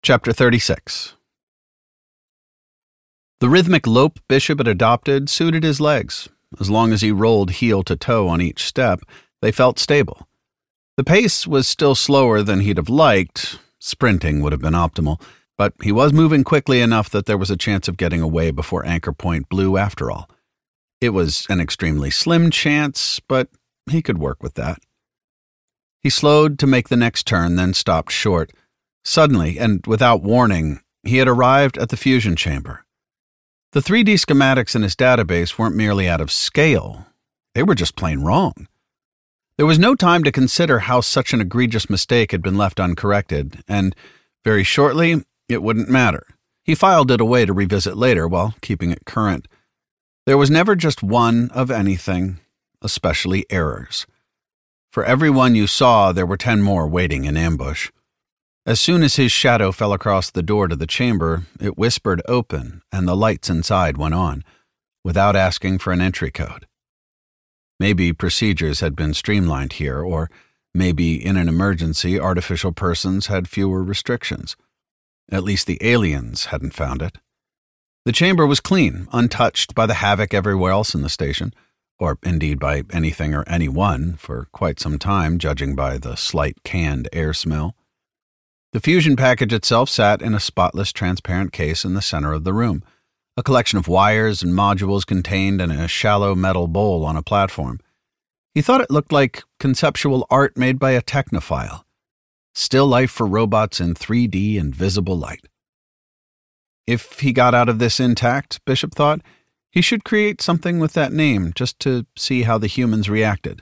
Chapter 36. The rhythmic lope Bishop had adopted suited his legs. As long as he rolled heel to toe on each step, they felt stable. The pace was still slower than he'd have liked. Sprinting would have been optimal, but he was moving quickly enough that there was a chance of getting away before Anchor Point blew after all. It was an extremely slim chance, but he could work with that. He slowed to make the next turn, then stopped short. Suddenly, and without warning, he had arrived at the fusion chamber. The 3D schematics in his database weren't merely out of scale. They were just plain wrong. There was no time to consider how such an egregious mistake had been left uncorrected, and very shortly, it wouldn't matter. He filed it away to revisit later while keeping it current. There was never just one of anything, especially errors. For every one you saw, there were 10 more waiting in ambush. As soon as his shadow fell across the door to the chamber, it whispered open, and the lights inside went on, without asking for an entry code. Maybe procedures had been streamlined here, or maybe in an emergency, artificial persons had fewer restrictions. At least the aliens hadn't found it. The chamber was clean, untouched by the havoc everywhere else in the station, or indeed by anything or anyone, for quite some time, judging by the slight canned air smell. The fusion package itself sat in a spotless, transparent case in the center of the room, a collection of wires and modules contained in a shallow metal bowl on a platform. He thought it looked like conceptual art made by a technophile. Still life for robots in 3D and visible light. If he got out of this intact, Bishop thought, he should create something with that name just to see how the humans reacted.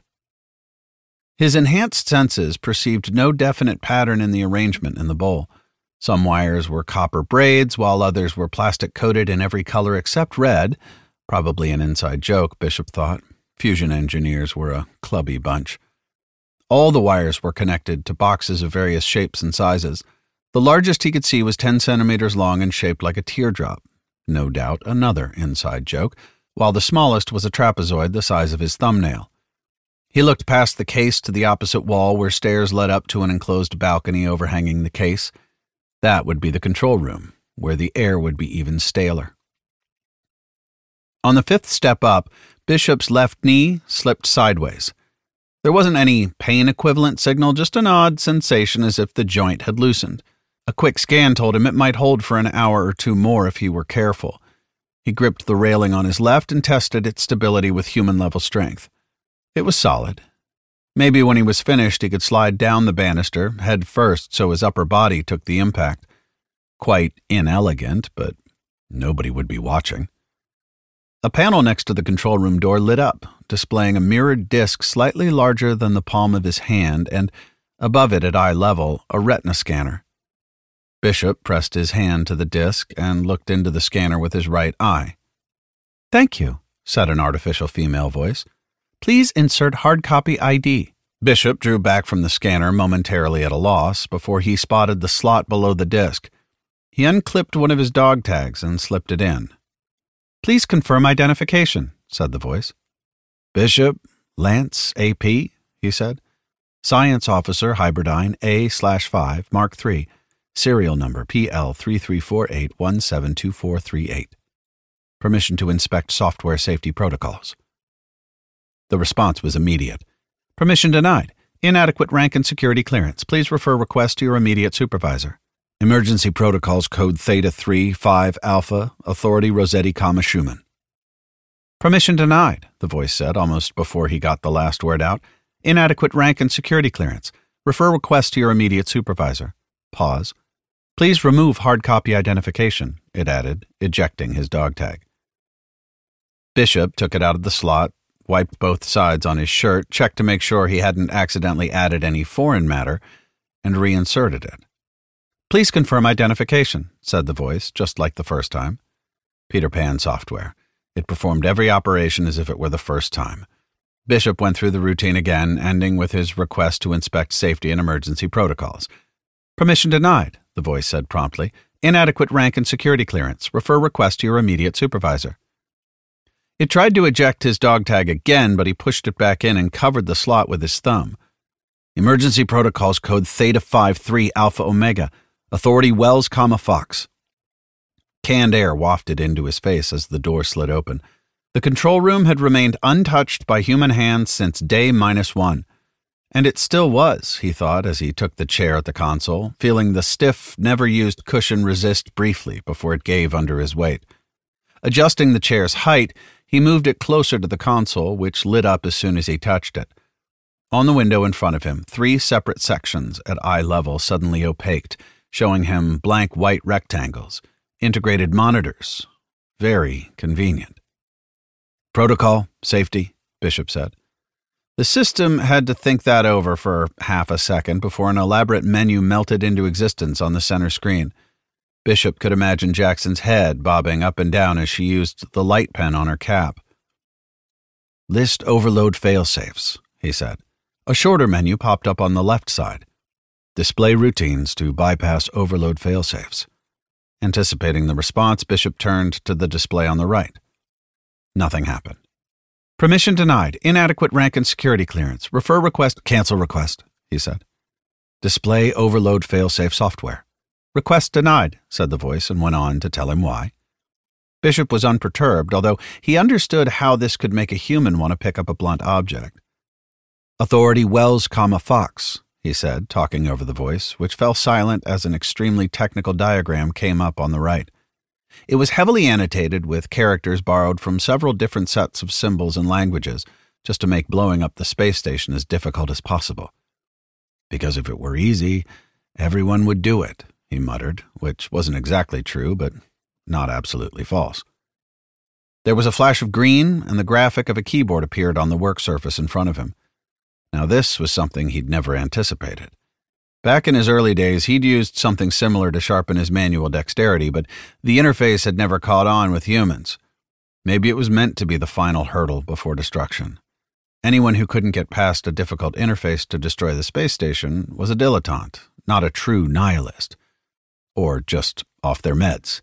His enhanced senses perceived no definite pattern in the arrangement in the bowl. Some wires were copper braids, while others were plastic-coated in every color except red. Probably an inside joke, Bishop thought. Fusion engineers were a clubby bunch. All the wires were connected to boxes of various shapes and sizes. The largest he could see was 10 centimeters long and shaped like a teardrop. No doubt another inside joke, while the smallest was a trapezoid the size of his thumbnail. He looked past the case to the opposite wall where stairs led up to an enclosed balcony overhanging the case. That would be the control room, where the air would be even staler. On the 5th step up, Bishop's left knee slipped sideways. There wasn't any pain-equivalent signal, just an odd sensation as if the joint had loosened. A quick scan told him it might hold for an hour or two more if he were careful. He gripped the railing on his left and tested its stability with human-level strength. It was solid. Maybe when he was finished he could slide down the banister, head first, so his upper body took the impact. Quite inelegant, but nobody would be watching. A panel next to the control room door lit up, displaying a mirrored disc slightly larger than the palm of his hand, and above it at eye level, a retina scanner. Bishop pressed his hand to the disc and looked into the scanner with his right eye. "Thank you," said an artificial female voice. "Please insert hard copy ID." Bishop drew back from the scanner, momentarily at a loss, before he spotted the slot below the disc. He unclipped one of his dog tags and slipped it in. "Please confirm identification," said the voice. "Bishop, Lance, AP," he said. "Science Officer, Hybridyne, A/5, Mark III, serial number PL3348172438. Permission to inspect software safety protocols." The response was immediate. "Permission denied. Inadequate rank and security clearance. Please refer request to your immediate supervisor. Emergency Protocols Code Theta 3-5 Alpha, Authority Rossetti, Schumann." "Permission denied," the voice said almost before he got the last word out. "Inadequate rank and security clearance. Refer request to your immediate supervisor." Pause. "Please remove hard copy identification," it added, ejecting his dog tag. Bishop took it out of the slot, wiped both sides on his shirt, checked to make sure he hadn't accidentally added any foreign matter, and reinserted it. "Please confirm identification," said the voice, just like the first time. Peter Pan software. It performed every operation as if it were the first time. Bishop went through the routine again, ending with his request to inspect safety and emergency protocols. "Permission denied," the voice said promptly. "Inadequate rank and security clearance. Refer request to your immediate supervisor." It tried to eject his dog tag again, but he pushed it back in and covered the slot with his thumb. "Emergency Protocols Code Theta 5-3 Alpha Omega, Authority Wells, Fox. Canned air wafted into his face as the door slid open. The control room had remained untouched by human hands since day -1. And it still was, he thought as he took the chair at the console, feeling the stiff, never-used cushion resist briefly before it gave under his weight. Adjusting the chair's height, he moved it closer to the console, which lit up as soon as he touched it. On the window in front of him, 3 separate sections at eye level suddenly opaqued, showing him blank white rectangles, integrated monitors. Very convenient. Protocol, safety, Bishop said. The system had to think that over for half a second before an elaborate menu melted into existence on the center screen. Bishop could imagine Jackson's head bobbing up and down as she used the light pen on her cap. List overload failsafes, he said. A shorter menu popped up on the left side. Display routines to bypass overload failsafes. Anticipating the response, Bishop turned to the display on the right. Nothing happened. Permission denied. Inadequate rank and security clearance. Refer request. Cancel request, he said. Display overload failsafe software. Request denied, said the voice, and went on to tell him why. Bishop was unperturbed, although he understood how this could make a human want to pick up a blunt object. Authority Wells, Fox, he said, talking over the voice, which fell silent as an extremely technical diagram came up on the right. It was heavily annotated with characters borrowed from several different sets of symbols and languages, just to make blowing up the space station as difficult as possible. Because if it were easy, everyone would do it, he muttered, which wasn't exactly true, but not absolutely false. There was a flash of green, and the graphic of a keyboard appeared on the work surface in front of him. Now this was something he'd never anticipated. Back in his early days, he'd used something similar to sharpen his manual dexterity, but the interface had never caught on with humans. Maybe it was meant to be the final hurdle before destruction. Anyone who couldn't get past a difficult interface to destroy the space station was a dilettante, not a true nihilist. Or just off their meds.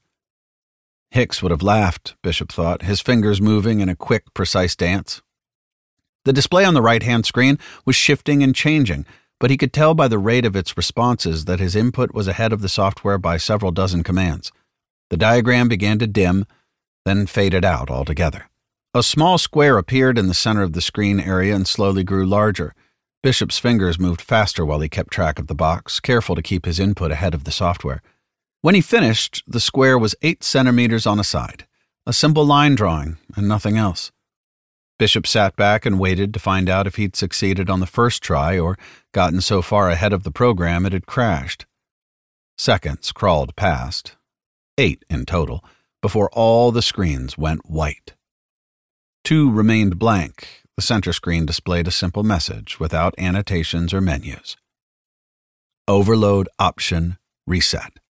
Hicks would have laughed, Bishop thought, his fingers moving in a quick, precise dance. The display on the right-hand screen was shifting and changing, but he could tell by the rate of its responses that his input was ahead of the software by several dozen commands. The diagram began to dim, then faded out altogether. A small square appeared in the center of the screen area and slowly grew larger. Bishop's fingers moved faster while he kept track of the box, careful to keep his input ahead of the software. When he finished, the square was 8 centimeters on a side, a simple line drawing, and nothing else. Bishop sat back and waited to find out if he'd succeeded on the first try or gotten so far ahead of the program it had crashed. Seconds crawled past, 8 in total, before all the screens went white. 2 remained blank. The center screen displayed a simple message without annotations or menus. Overload option reset.